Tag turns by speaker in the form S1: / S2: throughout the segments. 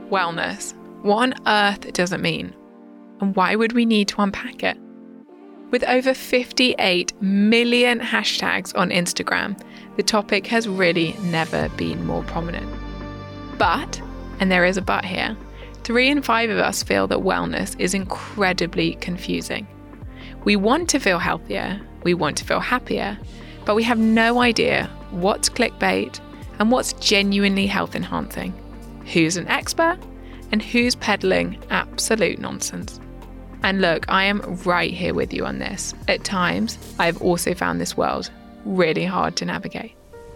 S1: Wellness. What on earth does it mean? And why would we need to unpack it? With over 58 million hashtags on Instagram, the topic has really never been more prominent. But, and there is a but here, 3 in 5 of us feel that wellness is incredibly confusing. We want to feel healthier, we want to feel happier, but we have no idea what's clickbait and what's genuinely health enhancing, who's an expert, and who's peddling absolute nonsense. And look, I am right here with you on this. At times, I've also found this world really hard to navigate.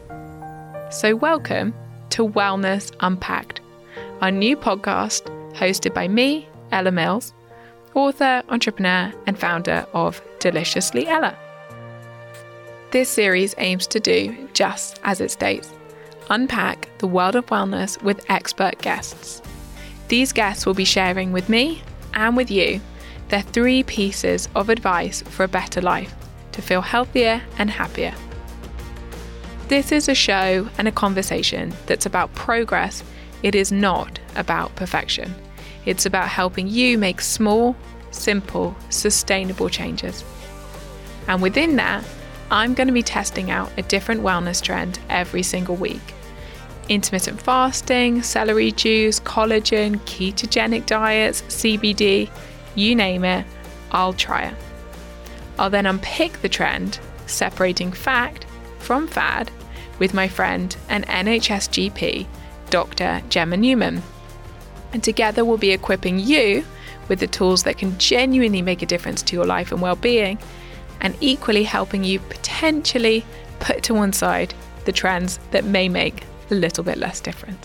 S1: So welcome to Wellness Unpacked, our new podcast hosted by me, Ella Mills, author, entrepreneur, and founder of Deliciously Ella. This series aims to do just as it states, unpack the world of wellness with expert guests. These guests will be sharing with me and with you their 3 pieces of advice for a better life to feel healthier and happier. This is a show and a conversation that's about progress. It is not about perfection. It's about helping you make small, simple, sustainable changes. And within that, I'm going to be testing out a different wellness trend every single week. Intermittent fasting, celery juice, collagen, ketogenic diets, CBD, you name it, I'll try it. I'll then unpick the trend, separating fact from fad, with my friend and NHS GP, Dr. Gemma Newman. And together we'll be equipping you with the tools that can genuinely make a difference to your life and well-being, and equally helping you potentially put to one side the trends that may make a little bit less difference.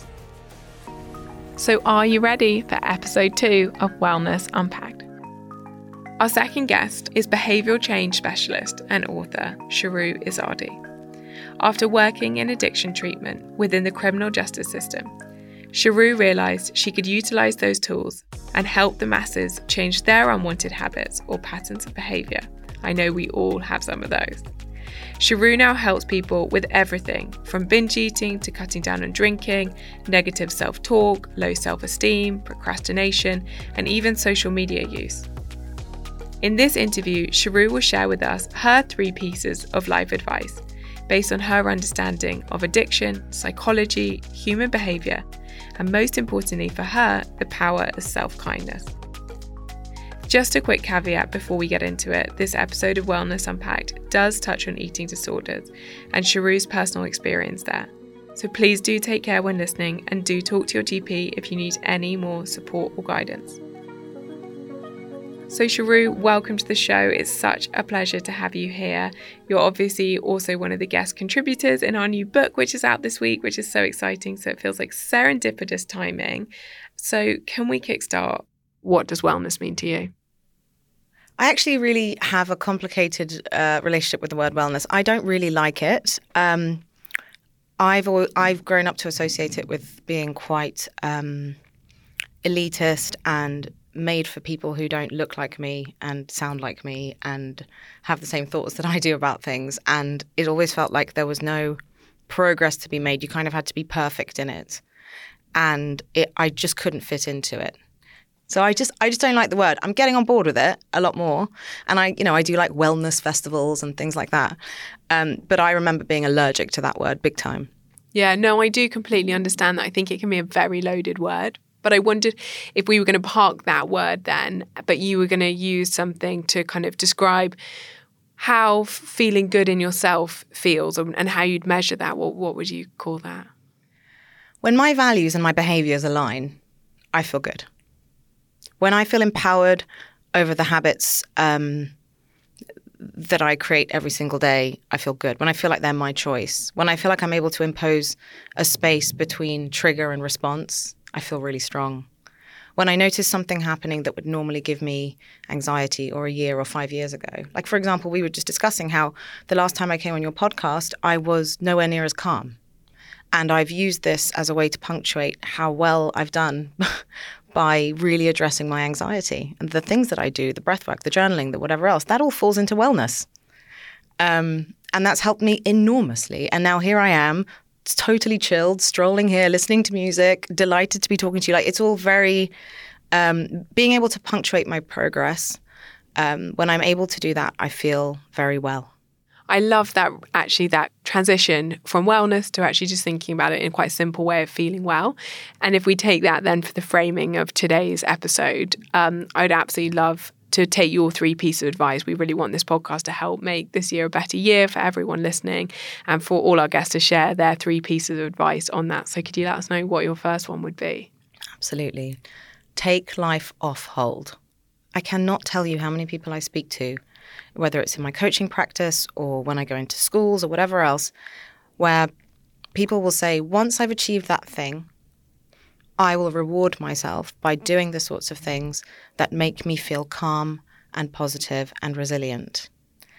S1: So are you ready for episode 2 of Wellness Unpacked? Our second guest is behavioural change specialist and author Shahroo Izadi. After working in addiction treatment within the criminal justice system, Shahroo realised she could utilise those tools and help the masses change their unwanted habits or patterns of behaviour. I know we all have some of those. Shahroo now helps people with everything from binge eating to cutting down on drinking, negative self-talk, low self-esteem, procrastination, and even social media use. In this interview, Shahroo will share with us her 3 pieces of life advice based on her understanding of addiction, psychology, human behaviour, and most importantly for her, the power of self-kindness. Just a quick caveat before we get into it, this episode of Wellness Unpacked does touch on eating disorders and Shahroo's personal experience there. So please do take care when listening and do talk to your GP if you need any more support or guidance. So Shahroo, welcome to the show. It's such a pleasure to have you here. You're obviously also one of the guest contributors in our new book, which is out this week, which is so exciting. So it feels like serendipitous timing. So can we kickstart? What does wellness mean to you?
S2: I actually really have a complicated relationship with the word wellness. I don't really like it. I've grown up to associate it with being quite elitist and made for people who don't look like me and sound like me and have the same thoughts that I do about things. And it always felt like there was no progress to be made. You kind of had to be perfect in it. And I just couldn't fit into it. So I just don't like the word. I'm getting on board with it a lot more. And I do like wellness festivals and things like that. But I remember being allergic to that word big time.
S1: Yeah, no, I do completely understand that. I think it can be a very loaded word. But I wondered if we were going to park that word then, but you were going to use something to kind of describe how feeling good in yourself feels and how you'd measure that. What would you call that?
S2: When my values and my behaviours align, I feel good. When I feel empowered over the habits that I create every single day, I feel good. When I feel like they're my choice. When I feel like I'm able to impose a space between trigger and response, I feel really strong. When I notice something happening that would normally give me anxiety or a year or 5 years ago. Like, for example, we were just discussing how the last time I came on your podcast, I was nowhere near as calm. And I've used this as a way to punctuate how well I've done by really addressing my anxiety. And the things that I do, the breath work, the journaling, the whatever else, that all falls into wellness. And that's helped me enormously. And now here I am totally chilled, strolling here, listening to music, delighted to be talking to you. Like, it's all very, being able to punctuate my progress. When I'm able to do that, I feel very well.
S1: I love that, actually, that transition from wellness to actually just thinking about it in quite a simple way of feeling well. And if we take that then for the framing of today's episode, I'd absolutely love to take your 3 pieces of advice. We really want this podcast to help make this year a better year for everyone listening and for all our guests to share their 3 pieces of advice on that. So could you let us know what your first one would be?
S2: Absolutely. Take life off hold. I cannot tell you how many people I speak to, whether it's in my coaching practice or when I go into schools or whatever else, where people will say, once I've achieved that thing, I will reward myself by doing the sorts of things that make me feel calm and positive and resilient.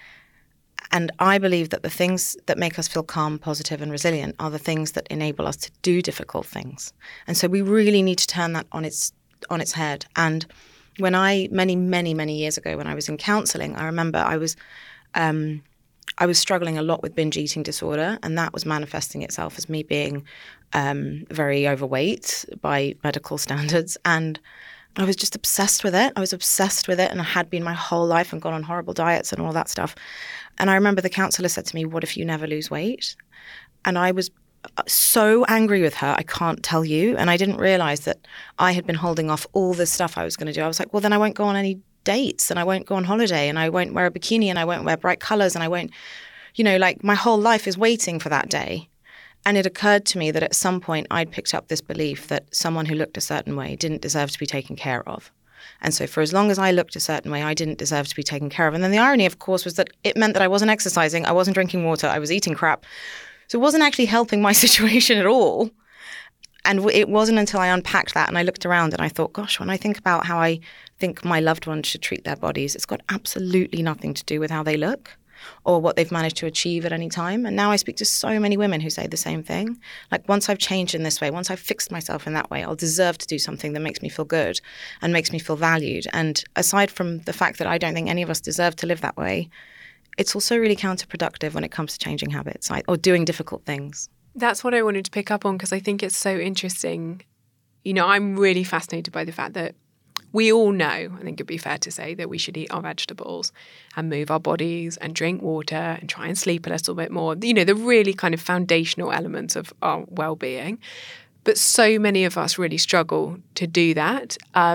S2: And I believe that the things that make us feel calm, positive, and resilient are the things that enable us to do difficult things. And so we really need to turn that on its head. And when many years ago, when I was in counselling, I remember I was struggling a lot with binge eating disorder, and that was manifesting itself as me being very overweight by medical standards. And I was just obsessed with it. And I had been my whole life and gone on horrible diets and all that stuff. And I remember the counsellor said to me, "What if you never lose weight?" And I was so angry with her, I can't tell you. And I didn't realize that I had been holding off all this stuff I was going to do. I was like, well, then I won't go on any dates, and I won't go on holiday, and I won't wear a bikini, and I won't wear bright colors, and I won't, like, my whole life is waiting for that day. And it occurred to me that at some point I'd picked up this belief that someone who looked a certain way didn't deserve to be taken care of. And so for as long as I looked a certain way, I didn't deserve to be taken care of. And then the irony, of course, was that it meant that I wasn't exercising, I wasn't drinking water, I was eating crap. So it wasn't actually helping my situation at all. And it wasn't until I unpacked that and I looked around and I thought, gosh, when I think about how I think my loved ones should treat their bodies, it's got absolutely nothing to do with how they look or what they've managed to achieve at any time. And now I speak to so many women who say the same thing. Like, once I've changed in this way, once I've fixed myself in that way, I'll deserve to do something that makes me feel good and makes me feel valued. And aside from the fact that I don't think any of us deserve to live that way, it's also really counterproductive when it comes to changing habits or doing difficult things.
S1: That's what I wanted to pick up on, because I think it's so interesting. I'm really fascinated by the fact that we all know, I think it'd be fair to say, that we should eat our vegetables and move our bodies and drink water and try and sleep a little bit more. The really kind of foundational elements of our well-being. But so many of us really struggle to do that.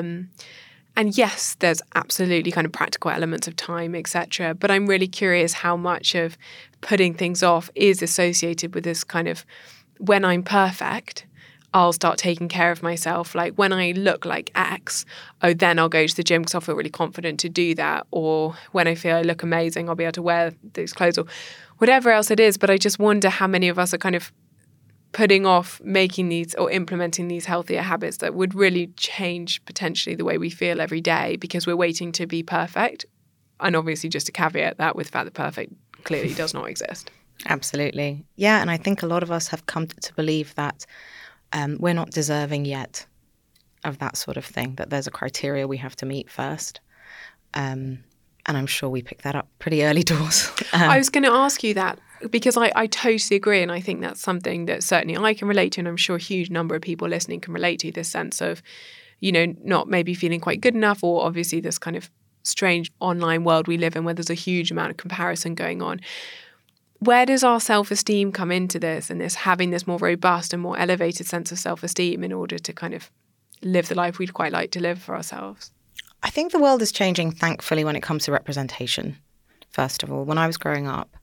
S1: And yes, there's absolutely kind of practical elements of time, etc. But I'm really curious how much of putting things off is associated with this kind of, when I'm perfect, I'll start taking care of myself. Like, when I look like X, then I'll go to the gym because I'll feel really confident to do that. Or when I feel I look amazing, I'll be able to wear those clothes or whatever else it is. But I just wonder how many of us are kind of putting off making these or implementing these healthier habits that would really change potentially the way we feel every day, because we're waiting to be perfect. And obviously, just to caveat that with the fact that perfect clearly does not exist.
S2: Absolutely. Yeah. And I think a lot of us have come to believe that we're not deserving yet of that sort of thing, that there's a criteria we have to meet first. And I'm sure we picked that up pretty early doors.
S1: I was going to ask you that, because I totally agree. And I think that's something that certainly I can relate to. And I'm sure a huge number of people listening can relate to, this sense of, not maybe feeling quite good enough, or obviously this kind of strange online world we live in where there's a huge amount of comparison going on. Where does our self-esteem come into this, and this having this more robust and more elevated sense of self-esteem in order to kind of live the life we'd quite like to live for ourselves?
S2: I think the world is changing, thankfully, when it comes to representation. First of all, when I was growing up,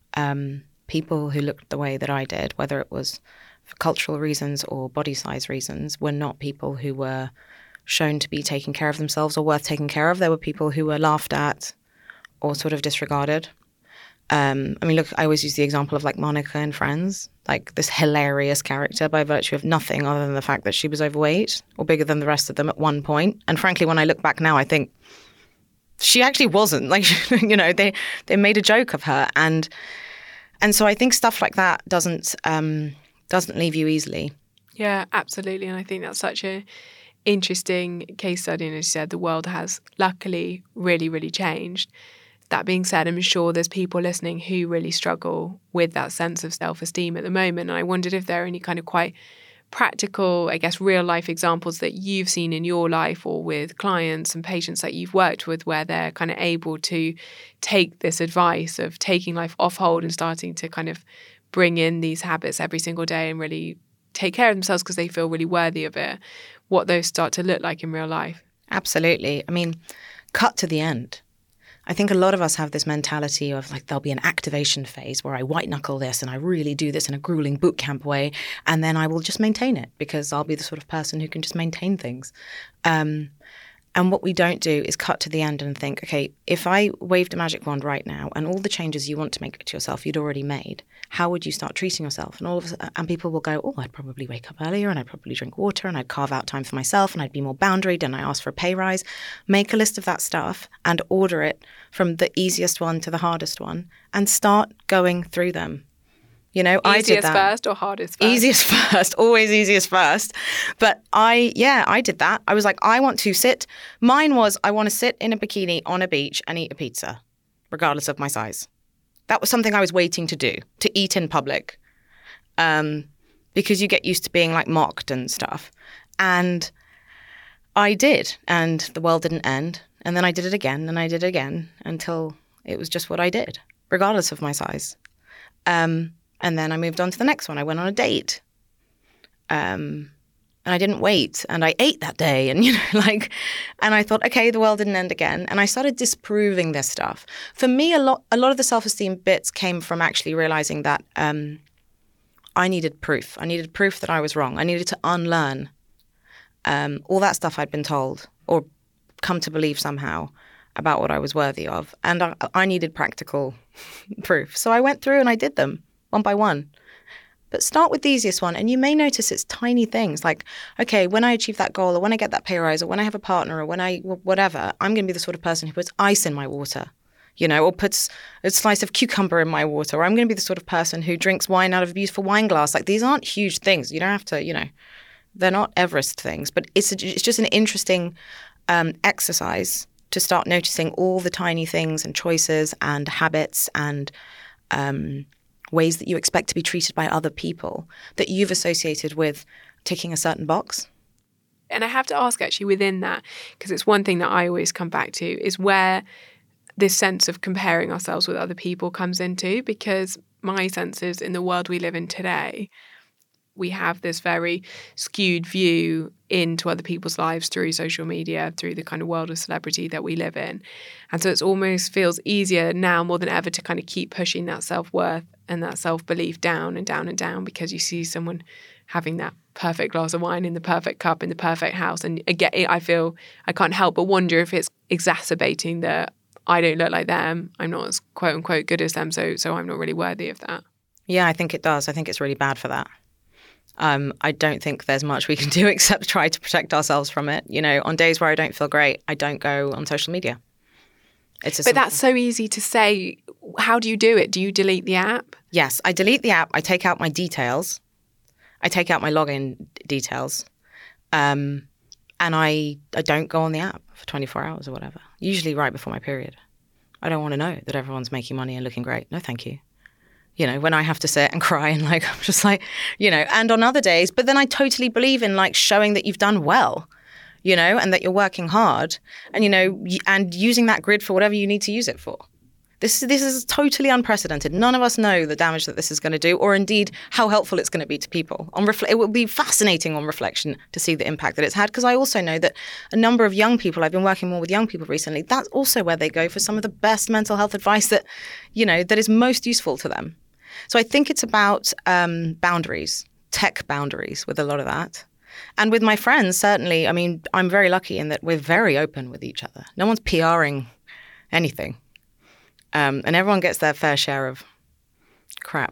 S2: people who looked the way that I did, whether it was for cultural reasons or body size reasons, were not people who were shown to be taking care of themselves or worth taking care of. There were people who were laughed at or sort of disregarded. Look, I always use the example of like Monica in Friends, like this hilarious character by virtue of nothing other than the fact that she was overweight or bigger than the rest of them at one point. And frankly, when I look back now, I think she actually wasn't. Like, they made a joke of her. And so I think stuff like that doesn't leave you easily.
S1: Yeah, absolutely. And I think that's such a interesting case study. And as you said, the world has luckily really, really changed. That being said, I'm sure there's people listening who really struggle with that sense of self-esteem at the moment. And I wondered if there are any kind of quite practical, I guess, real life examples that you've seen in your life or with clients and patients that you've worked with where they're kind of able to take this advice of taking life off hold and starting to kind of bring in these habits every single day and really take care of themselves because they feel really worthy of it, what those start to look like in real life.
S2: Absolutely. I mean, cut to the end. I think a lot of us have this mentality of like there'll be an activation phase where I white knuckle this and I really do this in a grueling boot camp way, and then I will just maintain it because I'll be the sort of person who can just maintain things. And what we don't do is cut to the end and think, okay, if I waved a magic wand right now and all the changes you want to make to yourself you'd already made, how would you start treating yourself? And people will go, oh, I'd probably wake up earlier and I'd probably drink water and I'd carve out time for myself and I'd be more boundaried and I ask for a pay rise. Make a list of that stuff and order it from the easiest one to the hardest one and start going through them. You know, I did that.
S1: Easiest first or hardest first?
S2: Easiest first, always easiest first. But I did that. I was like, I want to sit. Mine was, I want to sit in a bikini on a beach and eat a pizza, regardless of my size. That was something I was waiting to do, to eat in public, because you get used to being like mocked and stuff. And I did, and the world didn't end. And then I did it again, and I did it again until it was just what I did, regardless of my size. And then I moved on to the next one. I went on a date. And I didn't wait. And I ate that day. And, and I thought, okay, the world didn't end again. And I started disproving this stuff. For me, a lot of the self-esteem bits came from actually realizing that I needed proof. I needed proof that I was wrong. I needed to unlearn all that stuff I'd been told or come to believe somehow about what I was worthy of. And I needed practical proof. So I went through and I did them. One by one. But start with the easiest one. And you may notice it's tiny things like, okay, when I achieve that goal or when I get that pay rise or when I have a partner or when whatever, I'm going to be the sort of person who puts ice in my water, or puts a slice of cucumber in my water. Or I'm going to be the sort of person who drinks wine out of a beautiful wine glass. Like these aren't huge things. You don't have to, they're not Everest things. But it's just an interesting exercise to start noticing all the tiny things and choices and habits and ways that you expect to be treated by other people that you've associated with ticking a certain box.
S1: And I have to ask actually within that, because it's one thing that I always come back to, is where this sense of comparing ourselves with other people comes into, because my sense is in the world we live in today, we have this very skewed view into other people's lives through social media, through the kind of world of celebrity that we live in. And so it almost feels easier now more than ever to kind of keep pushing that self-worth and that self-belief down and down and down because you see someone having that perfect glass of wine in the perfect cup in the perfect house. And again, I feel I can't help but wonder if it's exacerbating that I don't look like them, I'm not as quote unquote good as them, so I'm not really worthy of that.
S2: Yeah, I think it does. I think it's really bad for that. I don't think there's much we can do except try to protect ourselves from it. On days where I don't feel great, I don't go on social media.
S1: But that's so easy to say. How do you do it? Do you delete the app?
S2: Yes, I delete the app. I take out my details. I take out my login details. And I don't go on the app for 24 hours or whatever, usually right before my period. I don't want to know that everyone's making money and looking great. No, thank you. When I have to sit and cry and I'm just like, and on other days, but then I totally believe in showing that you've done well, and that you're working hard and, and using that grid for whatever you need to use it for. This is totally unprecedented. None of us know the damage that this is going to do or indeed how helpful it's going to be to people. It will be fascinating on reflection to see the impact that it's had because I also know that a number of young people, I've been working more with young people recently, that's also where they go for some of the best mental health advice that, that is most useful to them. So I think it's about boundaries, tech boundaries with a lot of that. And with my friends, certainly, I mean, I'm very lucky in that we're very open with each other. No one's PRing anything. And everyone gets their fair share of crap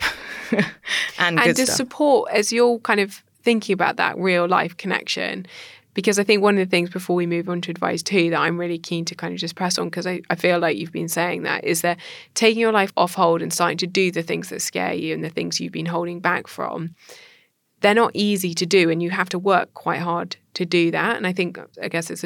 S2: and good
S1: to
S2: stuff.
S1: Support, as you're kind of thinking about that real life connection, because I think one of the things before we move on to advice too that I'm really keen to kind of just press on, because I feel like you've been saying that, is that taking your life off hold and starting to do the things that scare you and the things you've been holding back from, they're not easy to do and you have to work quite hard to do that. And I guess it's a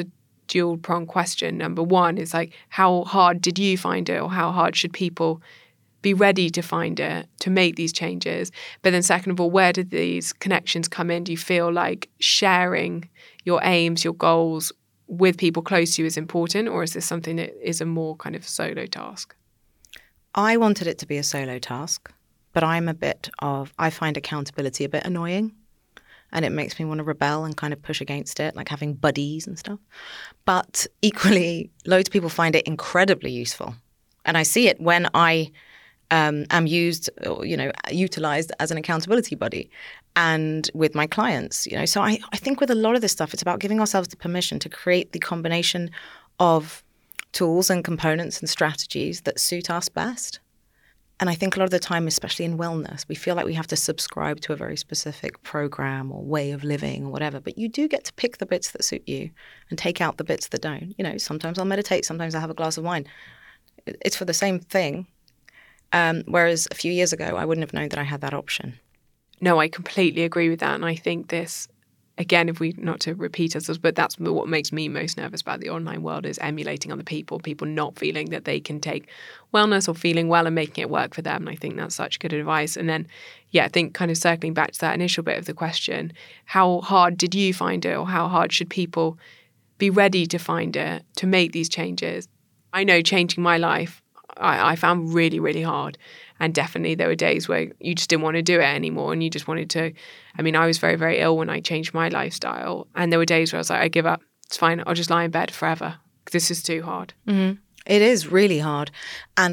S1: dual-pronged question. Number one is like, how hard did you find it, or how hard should people be ready to find it to make these changes? But then second of all, where did these connections come in? Do you feel like sharing your aims, your goals with people close to you is important, or is this something that is a more kind of solo task?
S2: I wanted it to be a solo task, but I find accountability a bit annoying, and it makes me want to rebel and kind of push against it, like having buddies and stuff. But equally, loads of people find it incredibly useful. And I see it when I am used, or, utilized as an accountability buddy and with my clients, So I think with a lot of this stuff, it's about giving ourselves the permission to create the combination of tools and components and strategies that suit us best. And I think a lot of the time, especially in wellness, we feel like we have to subscribe to a very specific program or way of living or whatever. But you do get to pick the bits that suit you and take out the bits that don't. Sometimes I'll meditate, sometimes I'll have a glass of wine. It's for the same thing. Whereas a few years ago, I wouldn't have known that I had that option.
S1: No, I completely agree with that. And I think this, again, not to repeat ourselves, but that's what makes me most nervous about the online world is emulating other people not feeling that they can take wellness or feeling well and making it work for them. And I think that's such good advice. And then, I think kind of circling back to that initial bit of the question, how hard did you find it, or how hard should people be ready to find it to make these changes? I know changing my life, I found really, really hard. And definitely there were days where you just didn't want to do it anymore, and you just wanted to, I was very, very ill when I changed my lifestyle. And there were days where I was like, I give up. It's fine. I'll just lie in bed forever. This is too hard.
S2: Mm-hmm. It is really hard. And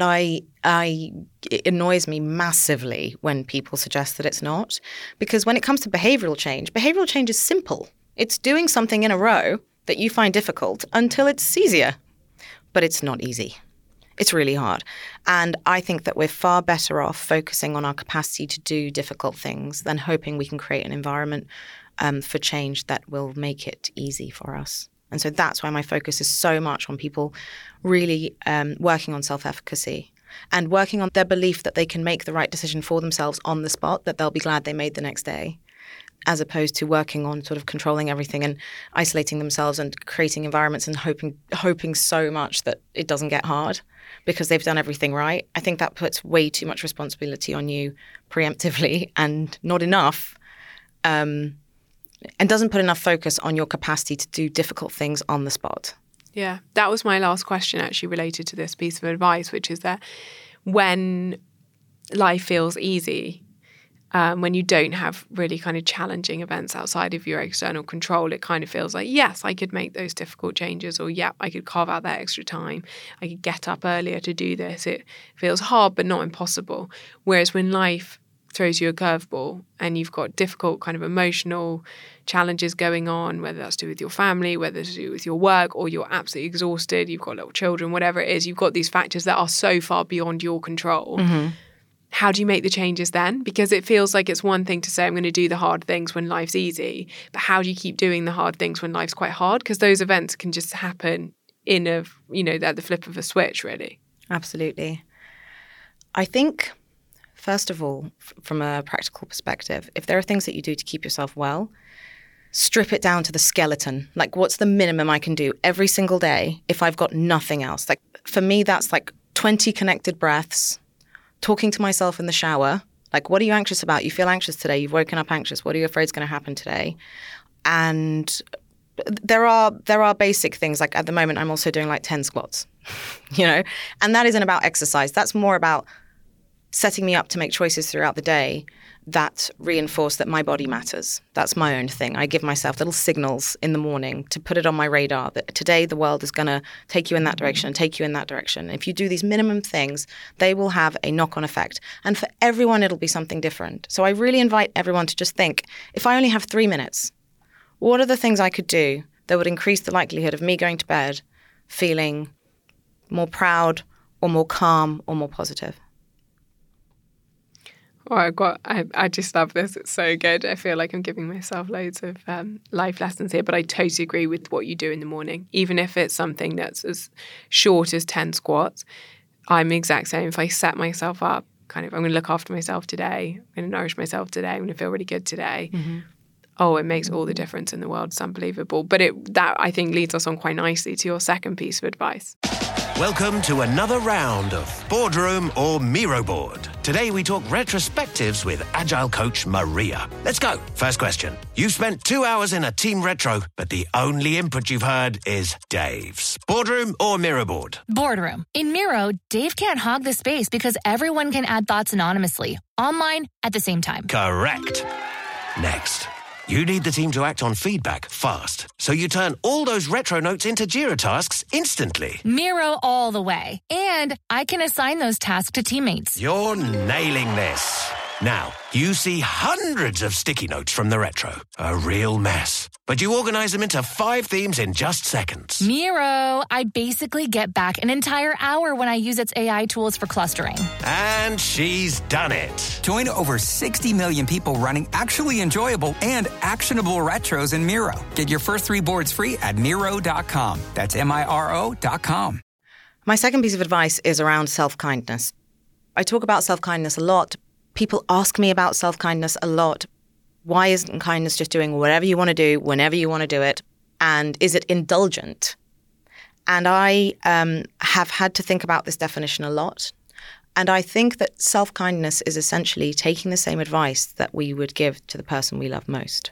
S2: it annoys me massively when people suggest that it's not. Because when it comes to behavioral change is simple. It's doing something in a row that you find difficult until it's easier. But it's not easy. It's really hard. And I think that we're far better off focusing on our capacity to do difficult things than hoping we can create an environment for change that will make it easy for us. And so that's why my focus is so much on people really working on self-efficacy and working on their belief that they can make the right decision for themselves on the spot, that they'll be glad they made the next day, as opposed to working on sort of controlling everything and isolating themselves and creating environments and hoping so much that it doesn't get hard because they've done everything right. I think that puts way too much responsibility on you preemptively and not enough, and doesn't put enough focus on your capacity to do difficult things on the spot.
S1: Yeah, that was my last question actually related to this piece of advice, which is that when life feels easy, when you don't have really kind of challenging events outside of your external control, it kind of feels like, yes, I could make those difficult changes, or yeah, I could carve out that extra time. I could get up earlier to do this. It feels hard, but not impossible. Whereas when life throws you a curveball and you've got difficult kind of emotional challenges going on, whether that's to do with your family, whether it's to do with your work, or you're absolutely exhausted, you've got little children, whatever it is, you've got these factors that are so far beyond your control. Mm-hmm. How do you make the changes then? Because it feels like it's one thing to say, I'm going to do the hard things when life's easy, but how do you keep doing the hard things when life's quite hard? Because those events can just happen at the flip of a switch, really.
S2: Absolutely. I think, first of all, from a practical perspective, if there are things that you do to keep yourself well, strip it down to the skeleton. Like, what's the minimum I can do every single day if I've got nothing else? Like, for me, that's like 20 connected breaths, talking to myself in the shower. Like, what are you anxious about? You feel anxious today. You've woken up anxious. What are you afraid is going to happen today? And there are basic things. Like, at the moment, I'm also doing like 10 squats, and that isn't about exercise. That's more about setting me up to make choices throughout the day that reinforce that my body matters. That's my own thing. I give myself little signals in the morning to put it on my radar that today the world is going to take you in that direction and take you in that direction. If you do these minimum things, they will have a knock-on effect. And for everyone, it'll be something different. So I really invite everyone to just think, if I only have 3 minutes, what are the things I could do that would increase the likelihood of me going to bed feeling more proud or more calm or more positive?
S1: Oh, I just love this. It's so good. I feel like I'm giving myself loads of life lessons here, but I totally agree with what you do in the morning. Even if it's something that's as short as 10 squats, I'm the exact same. If I set myself up, I'm going to look after myself today, I'm going to nourish myself today, I'm going to feel really good today. Mm-hmm. Oh, it makes all the difference in the world. It's unbelievable. But that, I think, leads us on quite nicely to your second piece of advice.
S3: Welcome to another round of Boardroom or Miro Board. Today we talk retrospectives with Agile coach Maria. Let's go. First question. You've spent 2 hours in a team retro, but the only input you've heard is Dave's. Boardroom or Miro Board?
S4: Boardroom. In Miro, Dave can't hog the space because everyone can add thoughts anonymously, online, at the same time.
S3: Correct. Next. You need the team to act on feedback fast, so you turn all those retro notes into Jira tasks instantly.
S4: Miro all the way. And I can assign those tasks to teammates.
S3: You're nailing this. Now, you see hundreds of sticky notes from the retro. A real mess. But you organize them into 5 themes in just seconds.
S4: Miro, I basically get back an entire hour when I use its AI tools for clustering.
S3: And she's done it.
S5: Join over 60 million people running actually enjoyable and actionable retros in Miro. Get your first 3 boards free at Miro.com. That's Miro.com.
S2: My second piece of advice is around self-kindness. I talk about self-kindness a lot. People ask me about self-kindness a lot. Why isn't kindness just doing whatever you want to do, whenever you want to do it? And is it indulgent? And I have had to think about this definition a lot. And I think that self-kindness is essentially taking the same advice that we would give to the person we love most.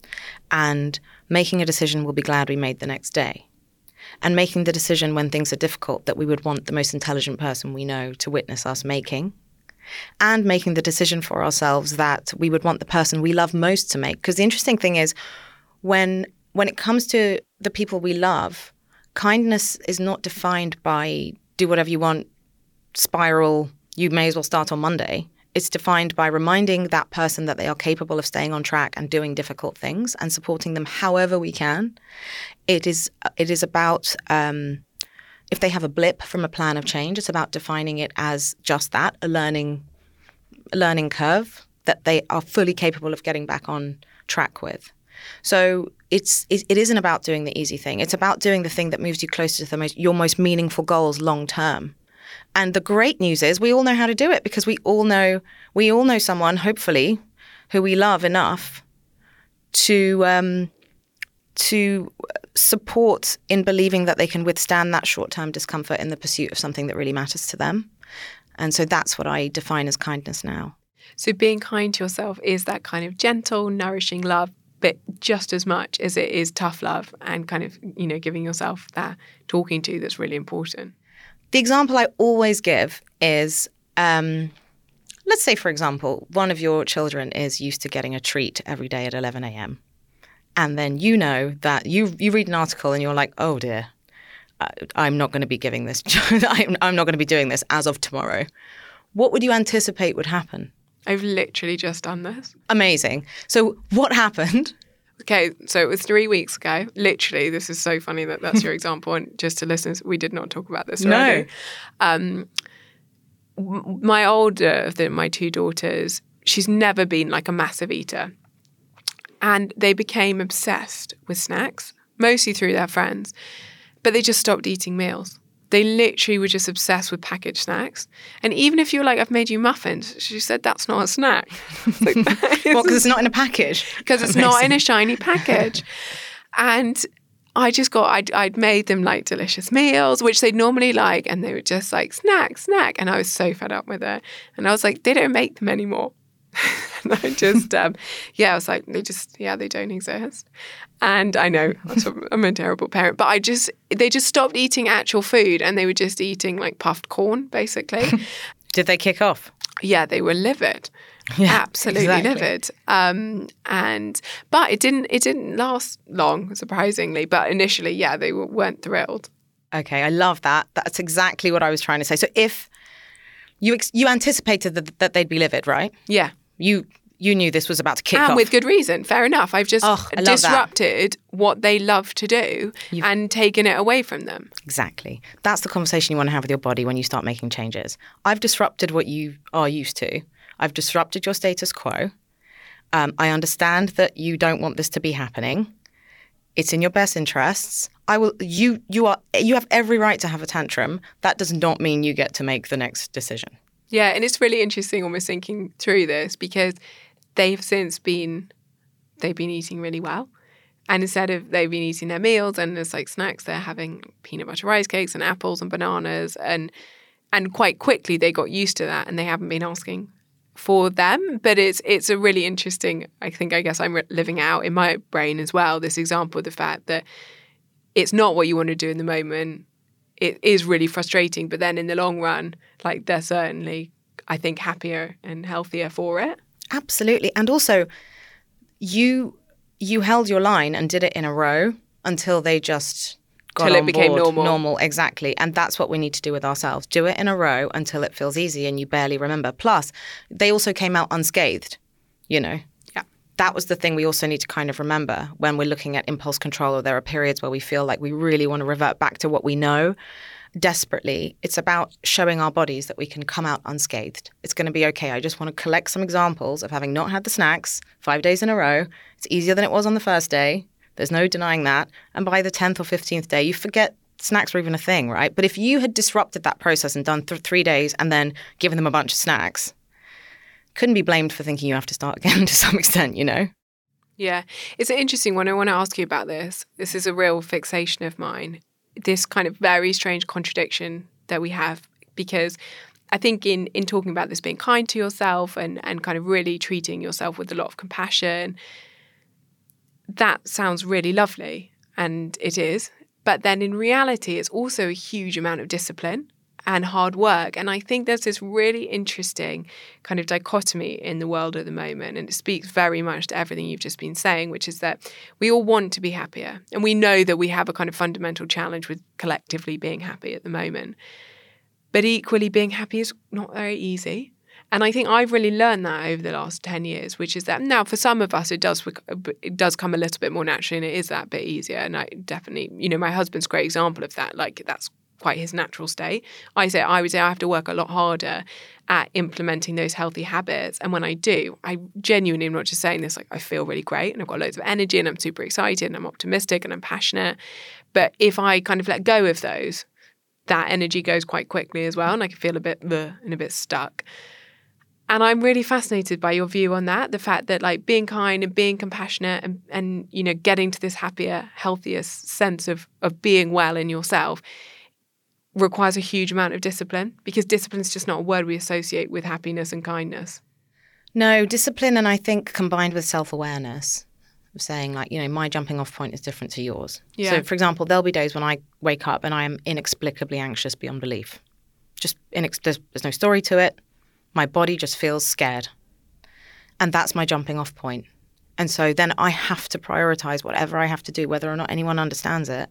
S2: And making a decision we'll be glad we made the next day. And making the decision when things are difficult that we would want the most intelligent person we know to witness us making. And making the decision for ourselves that we would want the person we love most to make. Because the interesting thing is, when it comes to the people we love, kindness is not defined by do whatever you want, spiral, you may as well start on Monday. It's defined by reminding that person that they are capable of staying on track and doing difficult things and supporting them however we can. It is about... if they have a blip from a plan of change, it's about defining it as just that, a learning curve that they are fully capable of getting back on track with. So it isn't about doing the easy thing. It's about doing the thing that moves you closer to your most meaningful goals long term. And the great news is we all know how to do it because we all know someone, hopefully, who we love enough to support in believing that they can withstand that short-term discomfort in the pursuit of something that really matters to them. And so that's what I define as kindness now.
S1: So being kind to yourself is that kind of gentle, nourishing love, but just as much as it is tough love and kind of, giving yourself that talking to that's really important.
S2: The example I always give is, let's say, for example, one of your children is used to getting a treat every day at 11 a.m. And then you know that you read an article and you're like, oh dear, I'm not going to be giving this. I'm not going to be doing this as of tomorrow. What would you anticipate would happen?
S1: I've literally just done this.
S2: Amazing. So what happened?
S1: Okay, so it was 3 weeks ago. Literally, this is so funny that that's your example. And just to listeners, we did not talk about this already. No. My older of my 2 daughters, she's never been like a massive eater. And they became obsessed with snacks, mostly through their friends. But they just stopped eating meals. They literally were just obsessed with packaged snacks. And even if you're like, I've made you muffins, she said, that's not a snack. Like,
S2: well, because it's not in a package.
S1: Because it's not in a shiny package. And I just I'd made them like delicious meals, which they'd normally like. And they were just like, snack. And I was so fed up with it. And I was like, they don't make them anymore. And I just, I was like, they don't exist. And I know I'm a terrible parent, but they just stopped eating actual food and they were just eating like puffed corn, basically.
S2: Did they kick off?
S1: Yeah, they were livid. Yeah, absolutely livid. But it didn't last long, surprisingly. But initially, they weren't thrilled.
S2: Okay, I love that. That's exactly what I was trying to say. So if you anticipated that they'd be livid, right?
S1: Yeah.
S2: You knew this was about to kick off.
S1: And with good reason. Fair enough. I've just disrupted what they love to do and taken it away from them. Exactly.
S2: That's the conversation you want to have with your body when you start making changes. I've disrupted what you are used to. I've disrupted your status quo. I understand that you don't want this to be happening. It's in your best interests. You have every right to have a tantrum. That does not mean you get to make the next decision.
S1: Yeah, and it's really interesting almost thinking through this because they've since been they've been eating really well. And instead of they've been eating their meals and as like snacks, they're having peanut butter rice cakes and apples and bananas. And quite quickly they got used to that and they haven't been asking for them. But it's a really interesting, I guess I'm living out in my brain as well, this example of the fact that it's not what you want to do in the moment. It is really frustrating. But then in the long run, like they're certainly, I think, happier and healthier for it.
S2: Absolutely. And also, you held your line and did it in a row until they just got
S1: Till
S2: on
S1: it became
S2: board.
S1: normal.
S2: Exactly. And that's what we need to do with ourselves. Do it in a row until it feels easy and you barely remember. Plus, they also came out unscathed, Yeah. That was the thing we also need to kind of remember when we're looking at impulse control, or there are periods where we feel like we really want to revert back to what we know desperately. It's about showing our bodies that we can come out unscathed. It's going to be okay. I just want to collect some examples of having not had the snacks 5 days in a row. It's easier than it was on the first day. There's no denying that. And by the 10th or 15th day, you forget snacks were even a thing, right? But if you had disrupted that process and done 3 days and then given them a bunch of snacks, couldn't be blamed for thinking you have to start again to some extent,
S1: Yeah. It's an interesting one. I want to ask you about this. This is a real fixation of mine. This kind of very strange contradiction that we have, because I think in talking about this, being kind to yourself and kind of really treating yourself with a lot of compassion, that sounds really lovely, and it is. But then in reality, it's also a huge amount of discipline and hard work. And I think there's this really interesting kind of dichotomy in the world at the moment. And it speaks very much to everything you've just been saying, which is that we all want to be happier. And we know that we have a kind of fundamental challenge with collectively being happy at the moment. But equally, being happy is not very easy. And I think I've really learned that over the last 10 years, which is that now for some of us, it does come a little bit more naturally and it is that bit easier. And I definitely, my husband's a great example of that. Like that's quite his natural state. I would say I have to work a lot harder at implementing those healthy habits. And when I do, I genuinely am not just saying this, like I feel really great and I've got loads of energy and I'm super excited and I'm optimistic and I'm passionate. But if I kind of let go of those, that energy goes quite quickly as well and I can feel a bit stuck. And I'm really fascinated by your view on that, the fact that like being kind and being compassionate and getting to this happier, healthier sense of being well in yourself requires a huge amount of discipline, because discipline is just not a word we associate with happiness and kindness.
S2: No, discipline, and I think combined with self-awareness of saying like, my jumping off point is different to yours.
S1: Yeah.
S2: So for example, there'll be days when I wake up and I am inexplicably anxious beyond belief. There's no story to it. My body just feels scared. And that's my jumping off point. And so then I have to prioritize whatever I have to do, whether or not anyone understands it,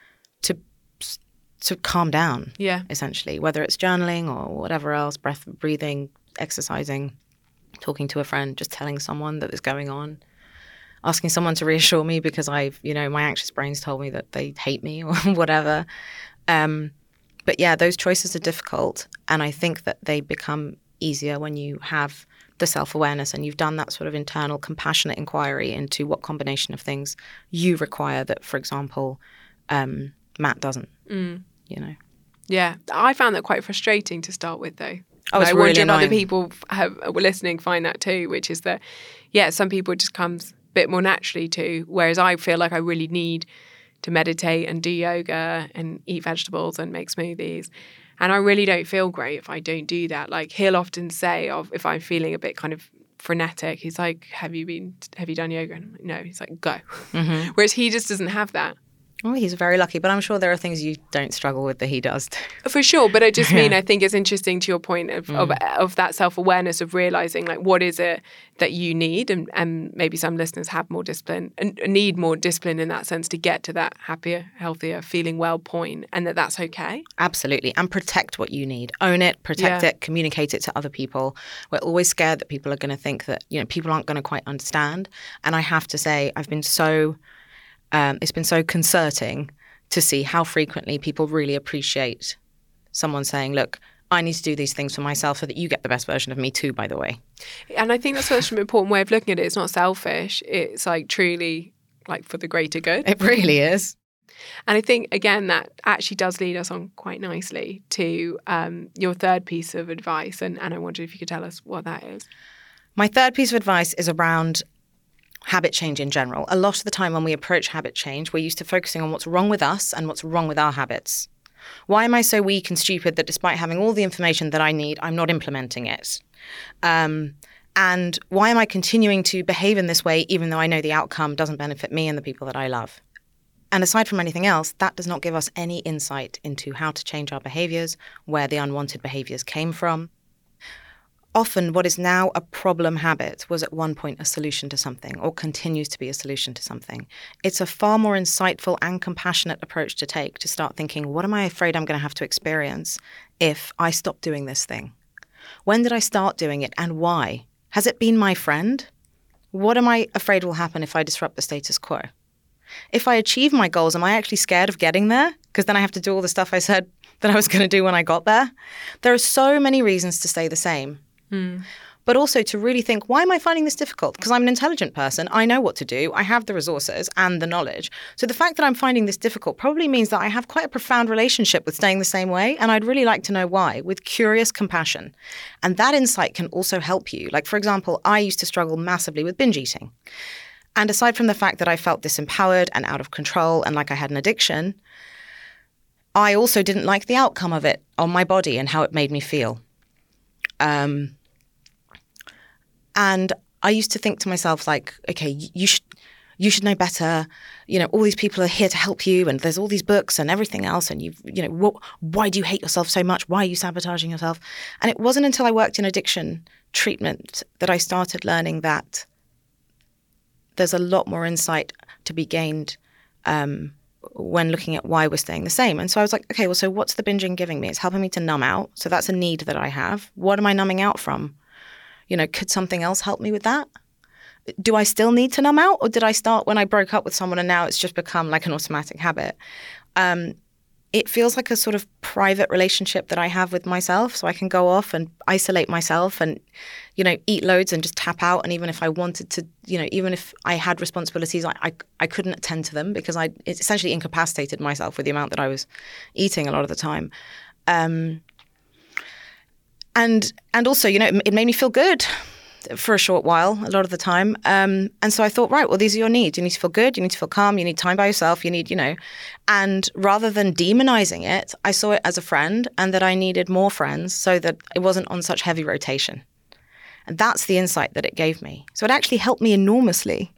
S2: to calm down, essentially, whether it's journaling or whatever else, breathing, exercising, talking to a friend, just telling someone that is going on, asking someone to reassure me because my anxious brain's told me that they hate me or whatever. But yeah, those choices are difficult. And I think that they become easier when you have the self-awareness and you've done that sort of internal compassionate inquiry into what combination of things you require that, for example, Matt doesn't,
S1: Yeah, I found that quite frustrating to start with, though.
S2: Oh, it's
S1: I
S2: really
S1: wonder if
S2: annoying.
S1: other people were listening find that too, which is that, some people it just comes a bit more naturally to, whereas I feel like I really need to meditate and do yoga and eat vegetables and make smoothies. And I really don't feel great if I don't do that. Like he'll often say, if I'm feeling a bit kind of frenetic, he's like, have you done yoga? And I'm like, no. He's like, go. Mm-hmm. Whereas he just doesn't have that.
S2: Oh, he's very lucky, but I'm sure there are things you don't struggle with that he does too.
S1: For sure, but I just mean I think it's interesting to your point of that self-awareness of realising like what is it that you need, and maybe some listeners have more discipline and need more discipline in that sense to get to that happier, healthier, feeling well point, and that's okay.
S2: Absolutely, and protect what you need. Own it, protect it, communicate it to other people. We're always scared that people are going to think that people aren't going to quite understand, and I have to say it's been so concerning to see how frequently people really appreciate someone saying, look, I need to do these things for myself so that you get the best version of me too, by the way.
S1: And I think that's such an important way of looking at it. It's not selfish. It's like truly like for the greater good.
S2: It really is.
S1: And I think, again, that actually does lead us on quite nicely to your third piece of advice. And I wondered if you could tell us what that is.
S2: My third piece of advice is around habit change in general. A lot of the time when we approach habit change, we're used to focusing on what's wrong with us and what's wrong with our habits. Why am I so weak and stupid that despite having all the information that I need, I'm not implementing it? And why am I continuing to behave in this way even though I know the outcome doesn't benefit me and the people that I love? And aside from anything else, that does not give us any insight into how to change our behaviors, where the unwanted behaviors came from. Often what is now a problem habit was at one point a solution to something, or continues to be a solution to something. It's a far more insightful and compassionate approach to take, to start thinking, what am I afraid I'm going to have to experience if I stop doing this thing? When did I start doing it and why? Has it been my friend? What am I afraid will happen if I disrupt the status quo? If I achieve my goals, am I actually scared of getting there? Because then I have to do all the stuff I said that I was going to do when I got there. There are so many reasons to stay the same. But also to really think, why am I finding this difficult? Because I'm an intelligent person. I know what to do. I have the resources and the knowledge. So the fact that I'm finding this difficult probably means that I have quite a profound relationship with staying the same way. And I'd really like to know why, with curious compassion. And that insight can also help you. Like, for example, I used to struggle massively with binge eating. And aside from the fact that I felt disempowered and out of control and like I had an addiction, I also didn't like the outcome of it on my body and how it made me feel. And I used to think to myself, like, okay, you should know better. You know, all these people are here to help you, and there's all these books and everything else. And why do you hate yourself so much? Why are you sabotaging yourself? And it wasn't until I worked in addiction treatment that I started learning that there's a lot more insight to be gained when looking at why we're staying the same. And so I was like, okay, well, so what's the binging giving me? It's helping me to numb out. So that's a need that I have. What am I numbing out from? You know, could something else help me with that? Do I still need to numb out? Or did I start when I broke up with someone and now it's just become like an automatic habit? It feels like a sort of private relationship that I have with myself. So I can go off and isolate myself and, you know, eat loads and just tap out. And even if I wanted to, you know, even if I had responsibilities, I couldn't attend to them because it essentially incapacitated myself with the amount that I was eating a lot of the time. And also, you know, it made me feel good for a short while, a lot of the time. And so I thought, right, well, these are your needs. You need to feel good. You need to feel calm. You need time by yourself. You need, you know. And rather than demonizing it, I saw it as a friend and that I needed more friends so that it wasn't on such heavy rotation. And that's the insight that it gave me. So it actually helped me enormously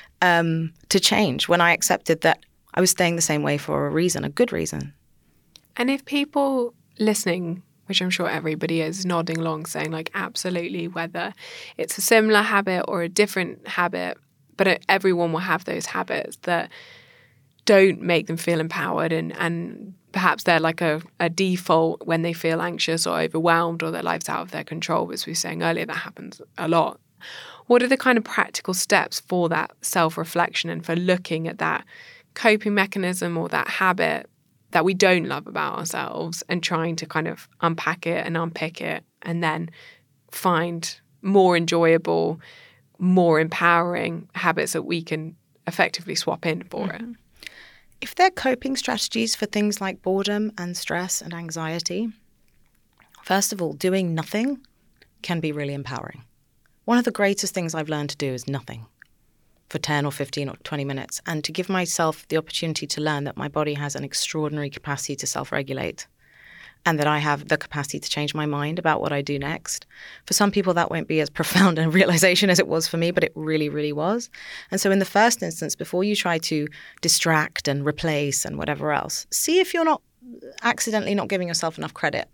S2: to change when I accepted that I was staying the same way for a reason, a good reason.
S1: And if people listening, which I'm sure everybody is nodding along saying like, absolutely, whether it's a similar habit or a different habit, but everyone will have those habits that don't make them feel empowered and perhaps they're like a default when they feel anxious or overwhelmed or their life's out of their control. As we were saying earlier, that happens a lot. What are the kind of practical steps for that self-reflection and for looking at that coping mechanism or that habit that we don't love about ourselves and trying to kind of unpack it and unpick it and then find more enjoyable, more empowering habits that we can effectively swap in for it?
S2: If they're coping strategies for things like boredom and stress and anxiety, first of all, doing nothing can be really empowering. One of the greatest things I've learned to do is nothing for 10 or 15 or 20 minutes, and to give myself the opportunity to learn that my body has an extraordinary capacity to self-regulate and that I have the capacity to change my mind about what I do next. For some people, that won't be as profound a realization as it was for me, but it really, really was. And so in the first instance, before you try to distract and replace and whatever else, see if you're not accidentally not giving yourself enough credit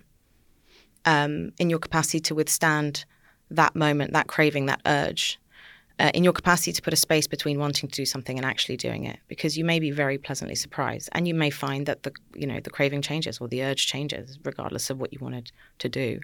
S2: in your capacity to withstand that moment, that craving, that urge. In your capacity to put a space between wanting to do something and actually doing it, because you may be very pleasantly surprised and you may find that the craving changes or the urge changes regardless of what you wanted to do.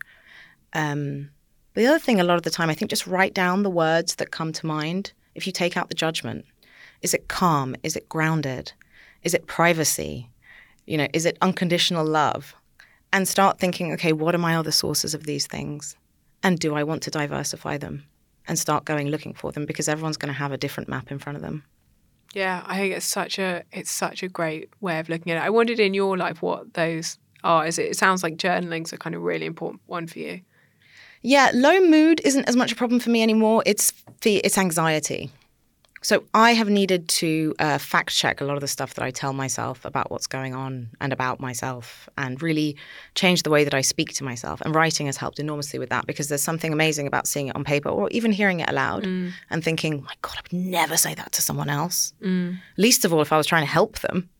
S2: The other thing, a lot of the time, I think just write down the words that come to mind. If you take out the judgment, is it calm? Is it grounded? Is it privacy? You know, is it unconditional love? And start thinking, okay, what are my other sources of these things? And do I want to diversify them? And start going looking for them, because everyone's going to have a different map in front of them.
S1: Yeah, I think it's such a great way of looking at it. I wondered in your life what those are. It sounds like journaling's a kind of really important one for you.
S2: Yeah, low mood isn't as much a problem for me anymore. It's anxiety. So I have needed to fact check a lot of the stuff that I tell myself about what's going on and about myself, and really change the way that I speak to myself. And writing has helped enormously with that, because there's something amazing about seeing it on paper or even hearing it aloud and thinking, my God, I would never say that to someone else. Least of all if I was trying to help them.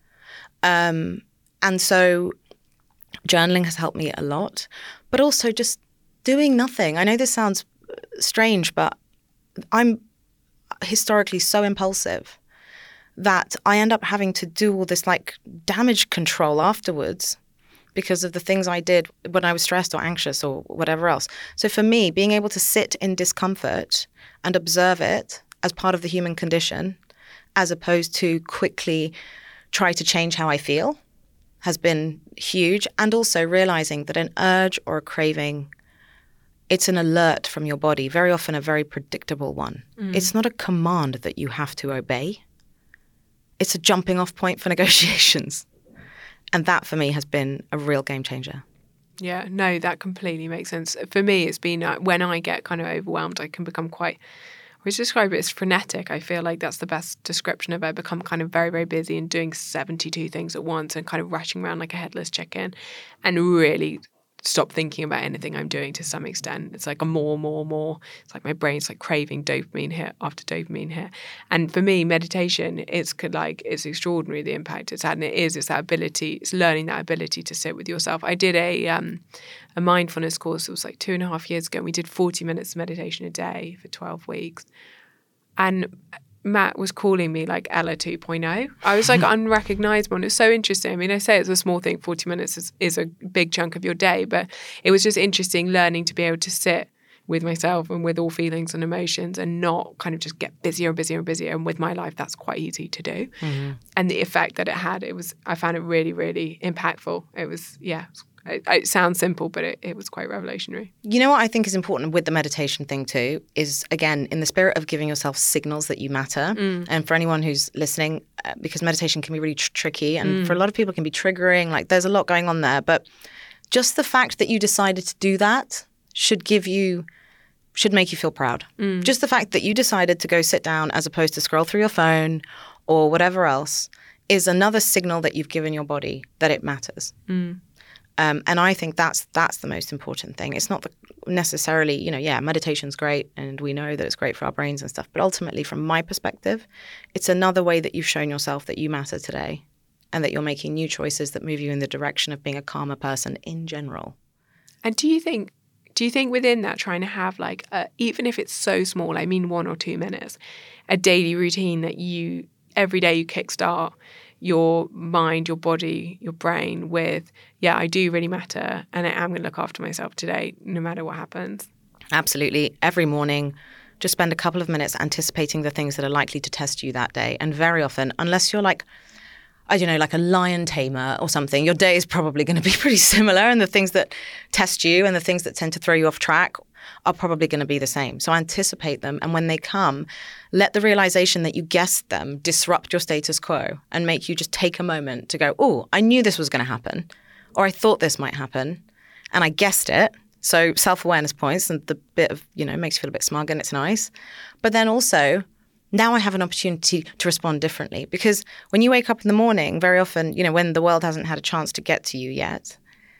S2: And so journaling has helped me a lot, but also just doing nothing. I know this sounds strange, but I'm historically so impulsive that I end up having to do all this like damage control afterwards because of the things I did when I was stressed or anxious or whatever else. So for me, being able to sit in discomfort and observe it as part of the human condition, as opposed to quickly try to change how I feel, has been huge. And also realizing that an urge or a craving, it's an alert from your body, very often a very predictable one. It's not a command that you have to obey. It's a jumping off point for negotiations. And that for me has been a real game changer.
S1: Yeah, no, that completely makes sense. For me, it's been when I get kind of overwhelmed, I can become quite, I would describe it as frenetic. I feel like that's the best description of it. I become kind of very, very busy and doing 72 things at once and kind of rushing around like a headless chicken, and really stop thinking about anything I'm doing to some extent. It's like a more. It's like my brain's like craving dopamine hit after dopamine hit. And for me, meditation, it's extraordinary the impact it's had. And it's that ability, it's learning that ability to sit with yourself. I did a mindfulness course, it was like 2.5 years ago, and we did 40 minutes of meditation a day for 12 weeks. And Matt was calling me like Ella 2.0. I was like unrecognizable, and it was so interesting. I mean, I say it's a small thing, 40 minutes is a big chunk of your day, but it was just interesting learning to be able to sit with myself and with all feelings and emotions and not kind of just get busier and busier and busier. And with my life, that's quite easy to do. And the effect that it had, I found it really, really impactful. It sounds simple, but it was quite revolutionary.
S2: You know what I think is important with the meditation thing too is, again, in the spirit of giving yourself signals that you matter. And for anyone who's listening, because meditation can be really tricky, and for a lot of people it can be triggering, like there's a lot going on there. But just the fact that you decided to do that should make you feel proud. Just the fact that you decided to go sit down as opposed to scroll through your phone or whatever else is another signal that you've given your body that it matters. And I think that's the most important thing. It's not necessarily, meditation's great and we know that it's great for our brains and stuff. But ultimately, from my perspective, it's another way that you've shown yourself that you matter today and that you're making new choices that move you in the direction of being a calmer person in general.
S1: And do you think within that, trying to have like, even if it's so small, I mean 1 or 2 minutes, a daily routine that every day you kickstart your mind, your body, your brain with, I do really matter and I am going to look after myself today, no matter what happens?
S2: Absolutely. Every morning, just spend a couple of minutes anticipating the things that are likely to test you that day. And very often, unless you're like, I don't know, like a lion tamer or something, your day is probably going to be pretty similar, and the things that test you and the things that tend to throw you off track are probably going to be the same. So anticipate them, and when they come, let the realization that you guessed them disrupt your status quo and make you just take a moment to go, oh, I knew this was going to happen, or I thought this might happen, and I guessed it. So self-awareness points, and the bit of, makes you feel a bit smug, and it's nice. But then also, now I have an opportunity to respond differently, because when you wake up in the morning, very often, when the world hasn't had a chance to get to you yet,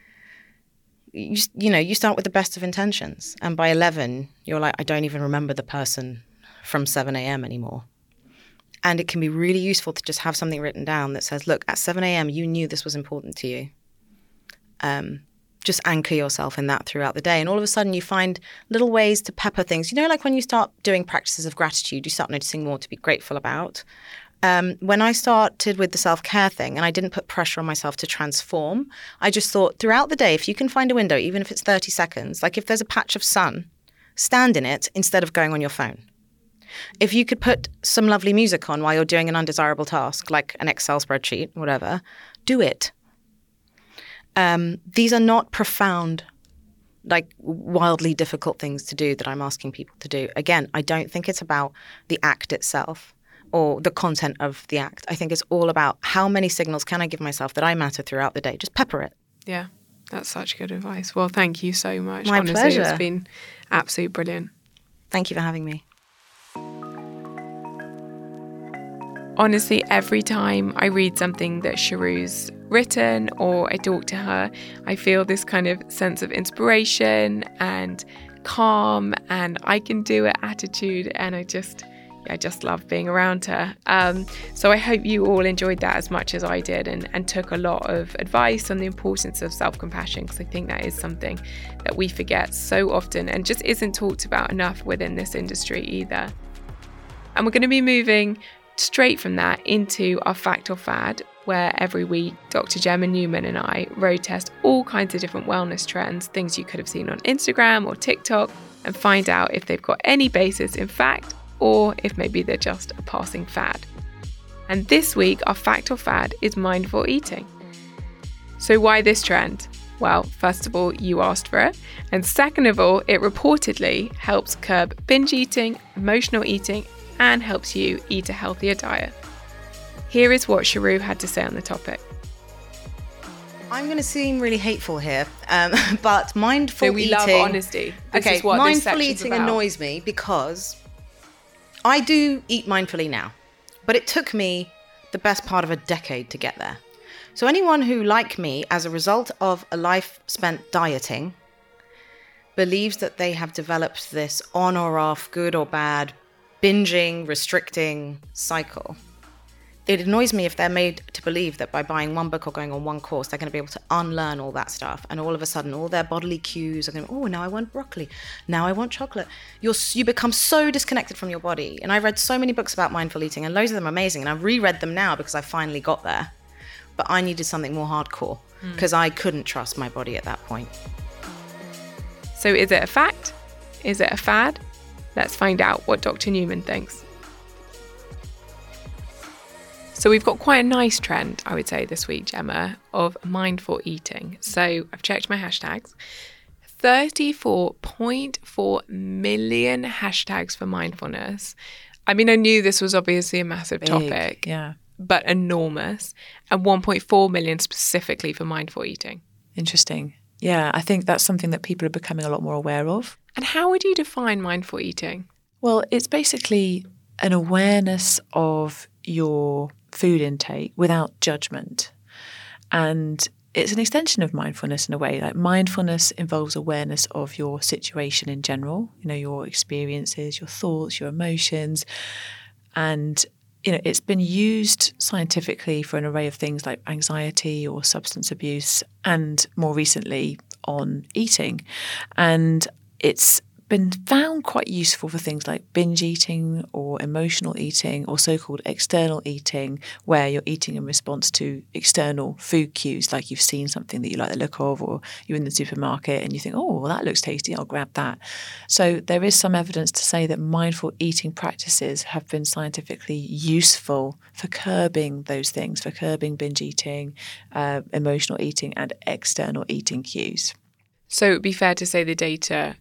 S2: you start with the best of intentions. And by 11, you're like, I don't even remember the person from 7 a.m. anymore. And it can be really useful to just have something written down that says, look, at 7 a.m., you knew this was important to you. Just anchor yourself in that throughout the day. And all of a sudden you find little ways to pepper things. Like when you start doing practices of gratitude, you start noticing more to be grateful about. When I started with the self-care thing and I didn't put pressure on myself to transform, I just thought throughout the day, if you can find a window, even if it's 30 seconds, like if there's a patch of sun, stand in it instead of going on your phone. If you could put some lovely music on while you're doing an undesirable task, like an Excel spreadsheet, whatever, do it. These are not profound, like wildly difficult things to do that I'm asking people to do. Again, I don't think it's about the act itself or the content of the act. I think it's all about how many signals can I give myself that I matter throughout the day. Just pepper it.
S1: Yeah, that's such good advice. Well, thank you so much.
S2: My
S1: Honestly,
S2: pleasure.
S1: It's been absolutely brilliant.
S2: Thank you for having me.
S1: Honestly, every time I read something that Sharu's written or I talk to her, I feel this kind of sense of inspiration and calm and I can do it attitude, and I just love being around her. So I hope you all enjoyed that as much as I did and took a lot of advice on the importance of self-compassion, because I think that is something that we forget so often and just isn't talked about enough within this industry either. And we're going to be moving straight from that into our fact or fad, where every week Dr. Gemma Newman and I road test all kinds of different wellness trends, things you could have seen on Instagram or TikTok, and find out if they've got any basis in fact or if maybe they're just a passing fad. And this week our fact or fad is mindful eating. So why this trend? Well, first of all, you asked for it, and second of all, it reportedly helps curb binge eating, emotional eating, and helps you eat a healthier diet. Here is what Sharu had to say on the topic.
S2: I'm going to seem really hateful here, but mindful eating...
S1: So we love honesty. This is what
S2: mindful eating
S1: about.
S2: Annoys me because I do eat mindfully now, but it took me the best part of a decade to get there. So anyone who, like me, as a result of a life spent dieting, believes that they have developed this on or off, good or bad, binging, restricting cycle. It annoys me if they're made to believe that by buying one book or going on one course, they're going to be able to unlearn all that stuff. And all of a sudden, all their bodily cues are going, oh, now I want broccoli. Now I want chocolate. You become so disconnected from your body. And I read so many books about mindful eating, and loads of them are amazing. And I've reread them now because I finally got there. But I needed something more hardcore because I couldn't trust my body at that point.
S1: So is it a fact? Is it a fad? Let's find out what Dr. Newman thinks. So we've got quite a nice trend, I would say, this week, Gemma, of mindful eating. So I've checked my hashtags. 34.4 million hashtags for mindfulness. I mean, I knew this was obviously a massive topic, but enormous. And 1.4 million specifically for mindful eating.
S6: Interesting. Yeah, I think that's something that people are becoming a lot more aware of.
S1: And how would you define mindful eating?
S6: Well, it's basically an awareness of your food intake without judgment. And it's an extension of mindfulness in a way. Like mindfulness involves awareness of your situation in general, your experiences, your thoughts, your emotions. And, it's been used scientifically for an array of things like anxiety or substance abuse, and more recently on eating. And it's been found quite useful for things like binge eating or emotional eating or so-called external eating, where you're eating in response to external food cues, like you've seen something that you like the look of, or you're in the supermarket and you think, oh, well, that looks tasty, I'll grab that. So there is some evidence to say that mindful eating practices have been scientifically useful for curbing those things, for curbing binge eating, emotional eating and external eating cues.
S1: So it would be fair to say the data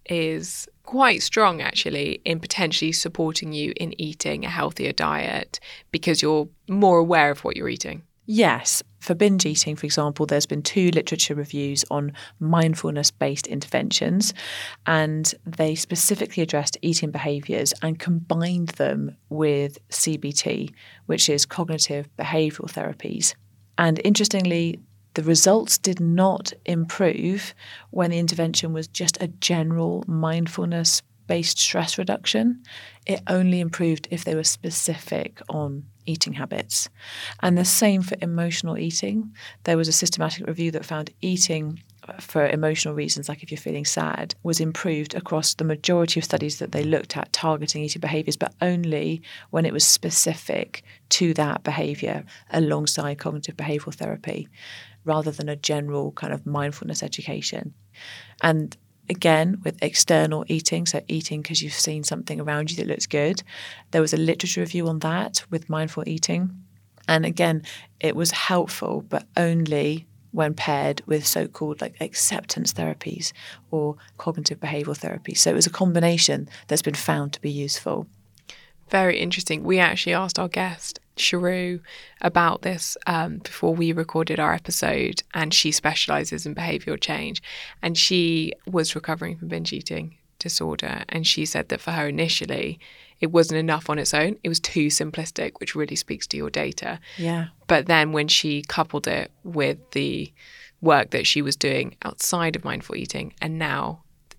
S1: is quite strong actually in potentially supporting you in eating a healthier diet because you're more aware of what you're eating.
S6: Yes. For binge eating, for example, there's been 2 literature reviews on mindfulness-based interventions, and they specifically addressed eating behaviours and combined them with CBT, which is cognitive behavioural therapies. And interestingly, the results did not improve when the intervention was just a general mindfulness-based stress reduction. It only improved if they were specific on eating habits. And the same for emotional eating. There was a systematic review that found eating for emotional reasons, like if you're feeling sad, was improved across the majority of studies that they looked at targeting eating behaviours, but only when it was specific to that behaviour alongside cognitive behavioural therapy, rather than a general kind of mindfulness education. And again, with external eating, so eating because you've seen something around you that looks good, there was a literature review on that with mindful eating. And again, it was helpful, but only when paired with so-called like acceptance therapies or cognitive behavioural therapy. So it was a combination that's been found to be useful.
S1: Very interesting. We actually asked our guest, Sharu, about this before we recorded our episode, and she specialises in behavioural change, and she was recovering from binge eating disorder, and she said that for her initially it wasn't enough on its own. It was too simplistic, which really speaks to your data.
S6: Yeah.
S1: But then when she coupled it with the work that she was doing outside of mindful eating, and now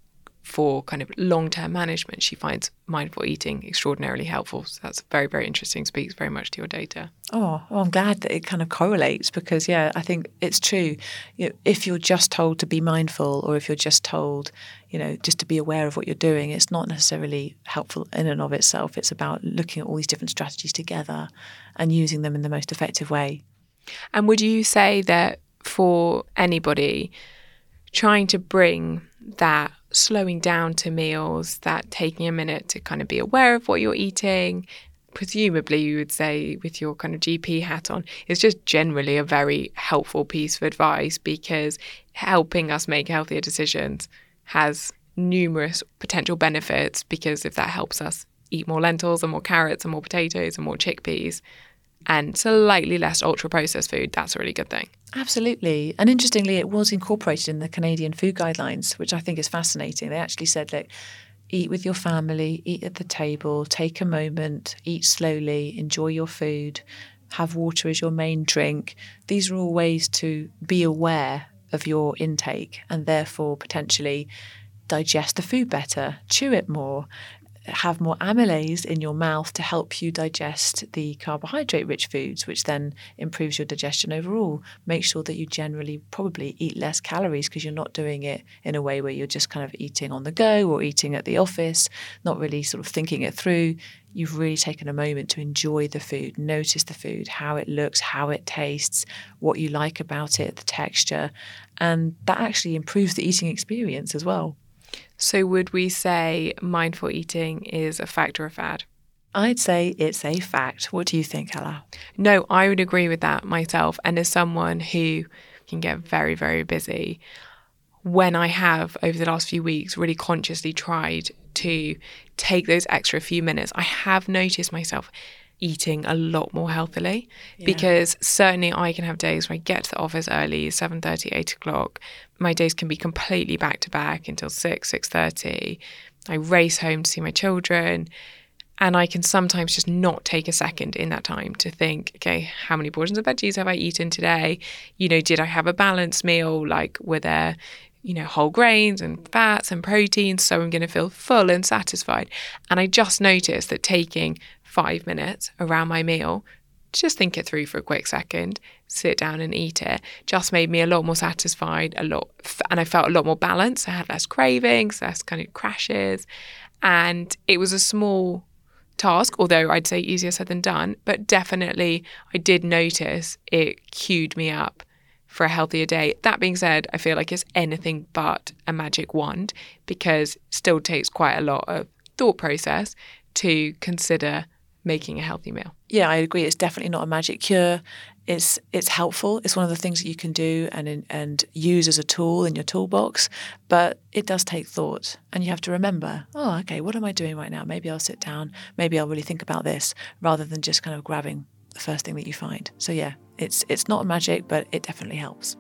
S1: for kind of long-term management, she finds mindful eating extraordinarily helpful. So that's very, very interesting. Speaks very much to your data.
S6: Oh, well, I'm glad that it kind of correlates because, yeah, I think it's true. You know, if you're just told to be mindful or if you're just told, you know, just to be aware of what you're doing, it's not necessarily helpful in and of itself. It's about looking at all these different strategies together and using them in the most effective way.
S1: And would you say that for anybody trying to bring that slowing down to meals, that taking a minute to kind of be aware of what you're eating, presumably you would say with your kind of GP hat on, is just generally a very helpful piece of advice, because helping us make healthier decisions has numerous potential benefits, because if that helps us eat more lentils and more carrots and more potatoes and more chickpeas and slightly less ultra-processed food, that's a really good thing.
S6: Absolutely. And interestingly, it was incorporated in the Canadian food guidelines, which I think is fascinating. They actually said, look, eat with your family, eat at the table, take a moment, eat slowly, enjoy your food, have water as your main drink. These are all ways to be aware of your intake and therefore potentially digest the food better, chew it more, have more amylase in your mouth to help you digest the carbohydrate-rich foods, which then improves your digestion overall. Make sure that you generally probably eat less calories because you're not doing it in a way where you're just kind of eating on the go or eating at the office, not really sort of thinking it through. You've really taken a moment to enjoy the food, notice the food, how it looks, how it tastes, what you like about it, the texture, and that actually improves the eating experience as well.
S1: So would we say mindful eating is a fact or a fad?
S6: I'd say it's a fact. What do you think, Ella?
S1: No, I would agree with that myself. And as someone who can get very, very busy, when I have over the last few weeks really consciously tried to take those extra few minutes, I have noticed myself eating a lot more healthily, because certainly I can have days where I get to the office early, 7:30, 8 o'clock. My days can be completely back to back until 6:30. I race home to see my children, and I can sometimes just not take a second in that time to think, okay, how many portions of veggies have I eaten today? You know, did I have a balanced meal? Like, were there, you know, whole grains and fats and proteins, so I'm going to feel full and satisfied. And I just noticed that taking 5 minutes around my meal, just think it through for a quick second, sit down and eat it, just made me a lot more satisfied, and I felt a lot more balanced. I had less cravings, less kind of crashes, and it was a small task, although I'd say easier said than done, but definitely I did notice it cued me up for a healthier day. That being said, I feel like it's anything but a magic wand, because it still takes quite a lot of thought process to consider making a healthy meal.
S6: Yeah, I agree. It's definitely not a magic cure. It's helpful. It's one of the things that you can do and use as a tool in your toolbox, but it does take thought. And you have to remember, oh, okay, what am I doing right now? Maybe I'll sit down. Maybe I'll really think about this, rather than just kind of grabbing the first thing that you find. So yeah, it's not magic, but it definitely helps.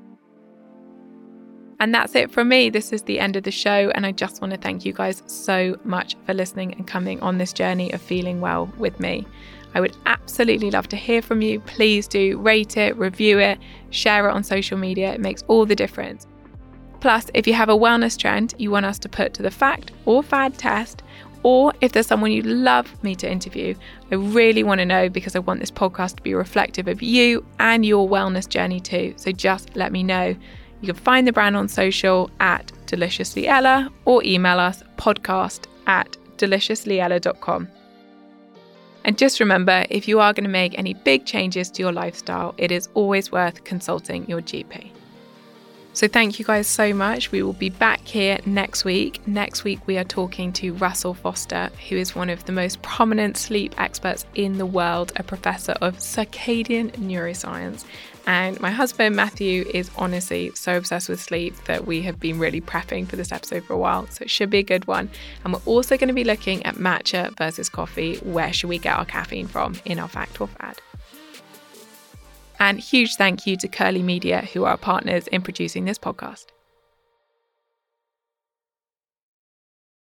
S1: And that's it from me. This is the end of the show. And I just want to thank you guys so much for listening and coming on this journey of feeling well with me. I would absolutely love to hear from you. Please do rate it, review it, share it on social media. It makes all the difference. Plus, if you have a wellness trend you want us to put to the fact or fad test, or if there's someone you'd love me to interview, I really want to know, because I want this podcast to be reflective of you and your wellness journey too. So just let me know. You can find the brand on social at deliciouslyella, or email us podcast@deliciouslyella.com. And just remember, if you are going to make any big changes to your lifestyle, it is always worth consulting your GP. So thank you guys so much. We will be back here next week. Next week, we are talking to Russell Foster, who is one of the most prominent sleep experts in the world, a professor of circadian neuroscience. And my husband, Matthew, is honestly so obsessed with sleep that we have been really prepping for this episode for a while. So it should be a good one. And we're also going to be looking at matcha versus coffee. Where should we get our caffeine from in our fact or fad? And huge thank you to Curly Media, who are our partners in producing this podcast.